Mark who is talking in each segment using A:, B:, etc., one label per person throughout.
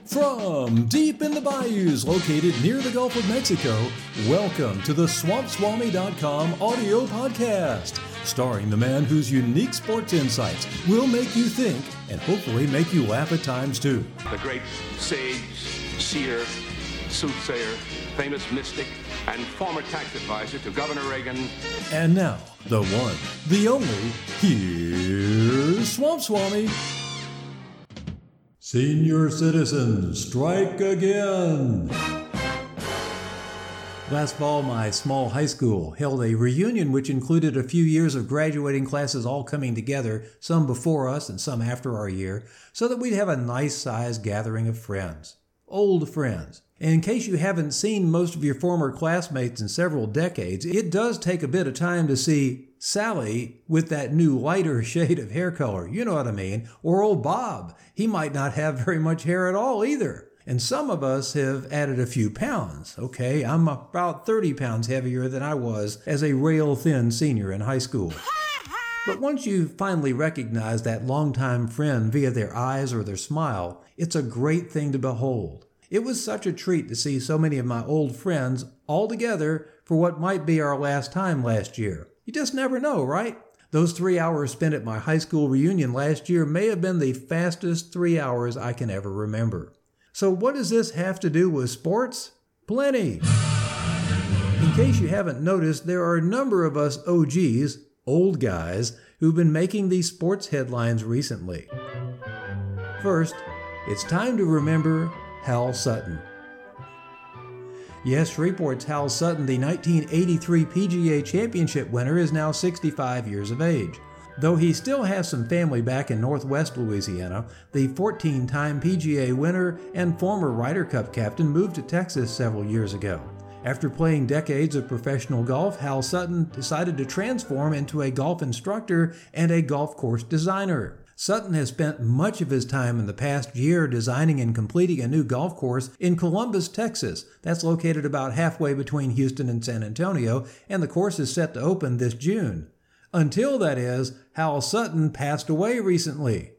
A: From deep in the bayous located near the Gulf of Mexico, welcome to the SwampSwami.com audio podcast, starring the man whose unique sports insights will make you think and hopefully make you laugh at times too.
B: The great sage, seer, soothsayer, famous mystic, and former tax advisor to Governor Reagan.
A: And now, the one, the only, here's Swamp Swami. Senior citizens, strike again! Last fall, my small high school held a reunion which included a few years of graduating classes all coming together, some before us and some after our year, so that we'd have a nice-sized gathering of friends. Old friends. And in case you haven't seen most of your former classmates in several decades, it does take a bit of time to see Sally with that new lighter shade of hair color, you know what I mean, or old Bob. He might not have very much hair at all either. And some of us have added a few pounds. Okay, I'm about 30 pounds heavier than I was as a rail-thin senior in high school. But once you finally recognize that longtime friend via their eyes or their smile, it's a great thing to behold. It was such a treat to see so many of my old friends all together for what might be our last time last year. You just never know, right? Those 3 hours spent at my high school reunion last year may have been the fastest 3 hours I can ever remember. So what does this have to do with sports? Plenty! In case you haven't noticed, there are a number of us OGs, old guys, who've been making these sports headlines recently. First, it's time to remember Hal Sutton. Yes, Shreveport's Hal Sutton, the 1983 PGA Championship winner, is now 65 years of age. Though he still has some family back in northwest Louisiana, the 14-time PGA winner and former Ryder Cup captain moved to Texas several years ago. After playing decades of professional golf, Hal Sutton decided to transform into a golf instructor and a golf course designer. Sutton has spent much of his time in the past year designing and completing a new golf course in Columbus, Texas. That's located about halfway between Houston and San Antonio, and the course is set to open this June. Until, that is, Hal Sutton passed away recently.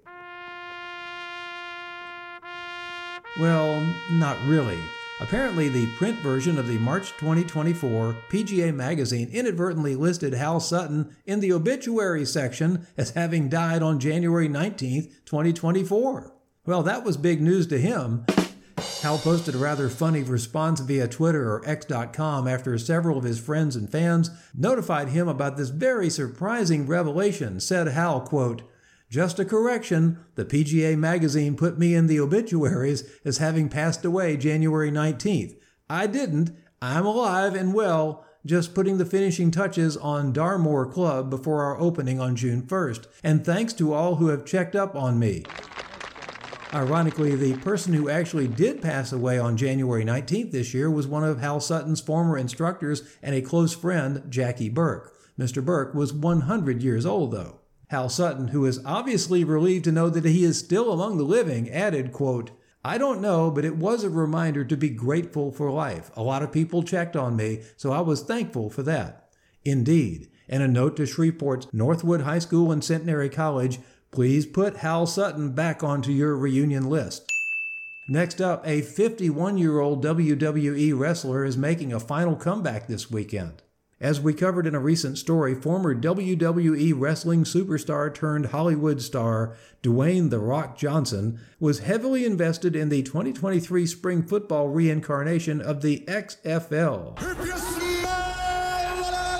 A: Well, not really. Apparently, the print version of the March 2024 PGA Magazine inadvertently listed Hal Sutton in the obituary section as having died on January 19, 2024. Well, that was big news to him. Hal posted a rather funny response via Twitter or X.com after several of his friends and fans notified him about this very surprising revelation. Said Hal, quote, "Just a correction, the PGA Magazine put me in the obituaries as having passed away January 19th. I didn't. I'm alive and well, just putting the finishing touches on Darmore Club before our opening on June 1st. And thanks to all who have checked up on me." Ironically, the person who actually did pass away on January 19th this year was one of Hal Sutton's former instructors and a close friend, Jackie Burke. Mr. Burke was 100 years old, though. Hal Sutton, who is obviously relieved to know that he is still among the living, added, quote, "I don't know, but it was a reminder to be grateful for life. A lot of people checked on me, so I was thankful for that." Indeed. And a note to Shreveport's Northwood High School and Centenary College, please put Hal Sutton back onto your reunion list. Next up, a 51-year-old WWE wrestler is making a final comeback this weekend. As we covered in a recent story, former WWE wrestling superstar turned Hollywood star Dwayne "The Rock" Johnson was heavily invested in the 2023 spring football reincarnation of the XFL.
C: If you smell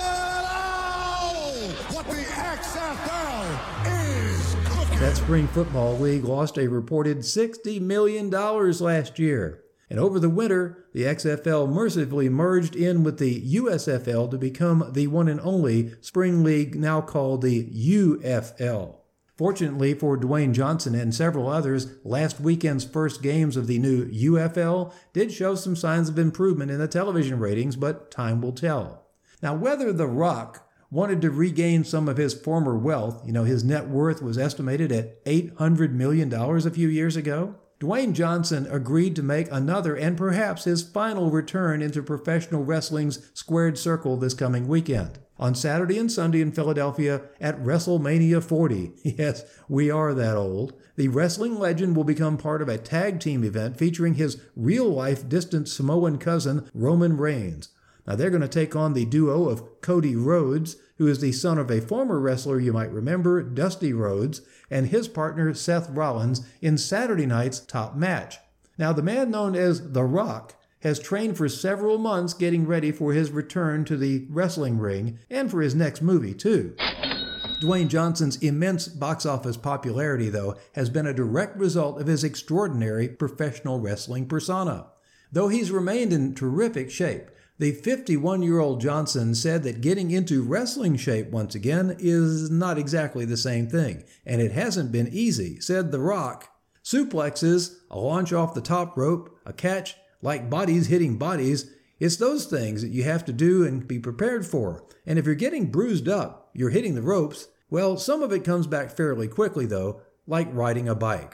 C: what the XFL is cooking.
A: That spring football league lost a reported $60 million last year. And over the winter, the XFL mercifully merged in with the USFL to become the one and only spring league now called the UFL. Fortunately for Dwayne Johnson and several others, last weekend's first games of the new UFL did show some signs of improvement in the television ratings, but time will tell. Now, whether The Rock wanted to regain some of his former wealth, his net worth was estimated at $800 million a few years ago, Dwayne Johnson agreed to make another and perhaps his final return into professional wrestling's squared circle this coming weekend. on Saturday and Sunday in Philadelphia at WrestleMania 40. Yes, we are that old. The wrestling legend will become part of a tag team event featuring his real-life distant Samoan cousin, Roman Reigns. Now, they're going to take on the duo of Cody Rhodes, who is the son of a former wrestler you might remember, Dusty Rhodes, and his partner, Seth Rollins, in Saturday night's top match. Now, the man known as The Rock has trained for several months getting ready for his return to the wrestling ring and for his next movie, too. Dwayne Johnson's immense box office popularity, though, has been a direct result of his extraordinary professional wrestling persona. Though he's remained in terrific shape, the 51-year-old Johnson said that getting into wrestling shape once again is not exactly the same thing, and it hasn't been easy, said The Rock. Suplexes, a launch off the top rope, a catch, like bodies hitting bodies, it's those things that you have to do and be prepared for. And if you're getting bruised up, you're hitting the ropes, well, some of it comes back fairly quickly, though, like riding a bike.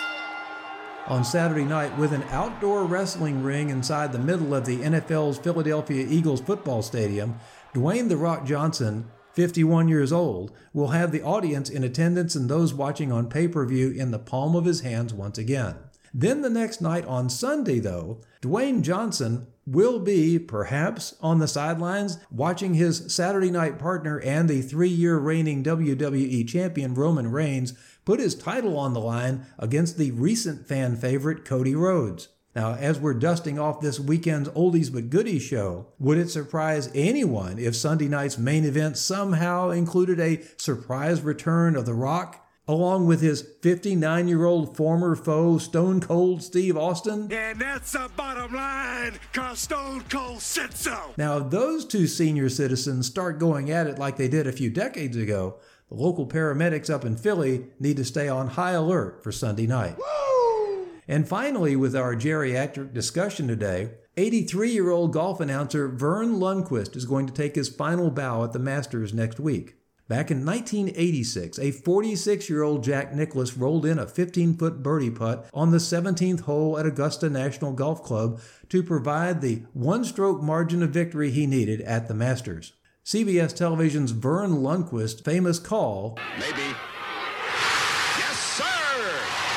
A: On Saturday night, with an outdoor wrestling ring inside the middle of the NFL's Philadelphia Eagles football stadium, Dwayne "The Rock" Johnson, 51 years old, will have the audience in attendance and those watching on pay-per-view in the palm of his hands once again. Then the next night on Sunday, though, Dwayne Johnson will be, perhaps, on the sidelines watching his Saturday night partner and the 3-year reigning WWE champion Roman Reigns put his title on the line against the recent fan favorite Cody Rhodes. Now, as we're dusting off this weekend's Oldies But Goodies show, would it surprise anyone if Sunday night's main event somehow included a surprise return of The Rock, along with his 59-year-old former foe, Stone Cold Steve Austin?
C: And that's the bottom line, cause Stone Cold said so.
A: Now, if those two senior citizens start going at it like they did a few decades ago, the local paramedics up in Philly need to stay on high alert for Sunday night. Woo! And finally, with our geriatric discussion today, 83-year-old golf announcer Verne Lundquist is going to take his final bow at the Masters next week. Back in 1986, a 46-year-old Jack Nicklaus rolled in a 15-foot birdie putt on the 17th hole at Augusta National Golf Club to provide the one-stroke margin of victory he needed at the Masters. CBS Television's Verne Lundquist's famous call,
C: Maybe. Yes, sir!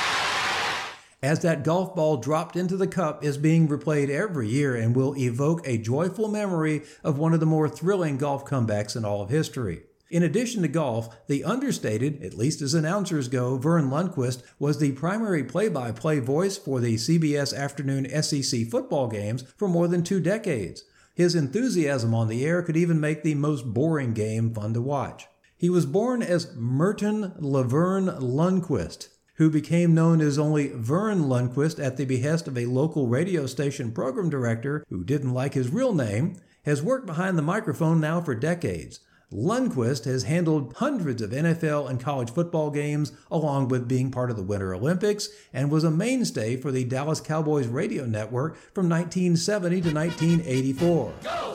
A: as that golf ball dropped into the cup, is being replayed every year and will evoke a joyful memory of one of the more thrilling golf comebacks in all of history. In addition to golf, the understated, at least as announcers go, Verne Lundquist was the primary play-by-play voice for the CBS afternoon SEC football games for more than 2 decades. His enthusiasm on the air could even make the most boring game fun to watch. He was born as Merton Laverne Lundquist, who became known as only Verne Lundquist at the behest of a local radio station program director who didn't like his real name, has worked behind the microphone now for decades. Lundquist has handled hundreds of NFL and college football games, along with being part of the Winter Olympics, and was a mainstay for the Dallas Cowboys radio network from 1970 to 1984. Go!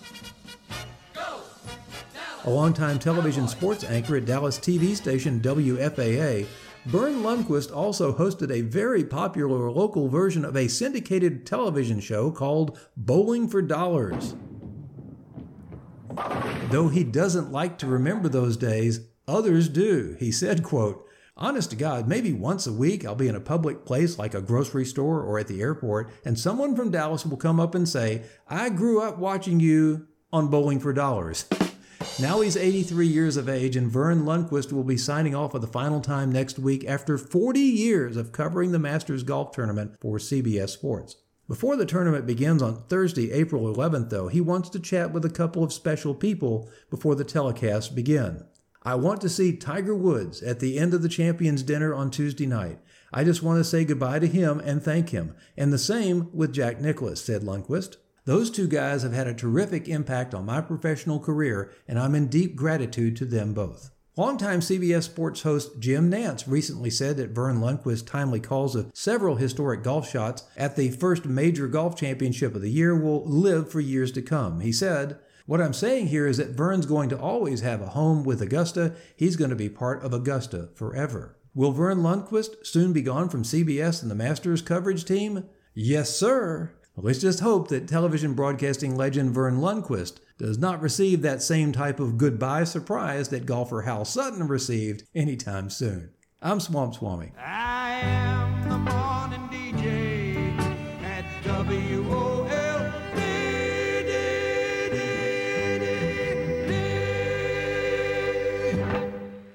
A: Go! A longtime television sports anchor at Dallas TV station WFAA, Verne Lundquist also hosted a very popular local version of a syndicated television show called Bowling for Dollars. Though he doesn't like to remember those days, others do. He said, quote, "Honest to God, maybe once a week I'll be in a public place like a grocery store or at the airport, and someone from Dallas will come up and say, 'I grew up watching you on Bowling for Dollars.'" Now he's 83 years of age, and Verne Lundquist will be signing off for the final time next week after 40 years of covering the Masters Golf Tournament for CBS Sports. Before the tournament begins on Thursday, April 11th, though, he wants to chat with a couple of special people before the telecasts begin. "I want to see Tiger Woods at the end of the Champions Dinner on Tuesday night. I just want to say goodbye to him and thank him. And the same with Jack Nicklaus," said Lundquist. "Those two guys have had a terrific impact on my professional career, and I'm in deep gratitude to them both." Longtime CBS Sports host Jim Nantz recently said that Verne Lundquist's timely calls of several historic golf shots at the first major golf championship of the year will live for years to come. He said, "What I'm saying here is that Verne's going to always have a home with Augusta. He's going to be part of Augusta forever." Will Verne Lundquist soon be gone from CBS and the Masters coverage team? Yes, sir. Well, let's just hope that television broadcasting legend Vern Lundquist does not receive that same type of goodbye surprise that golfer Hal Sutton received anytime soon. I'm Swamp Swami.
D: I am the morning DJ at WO.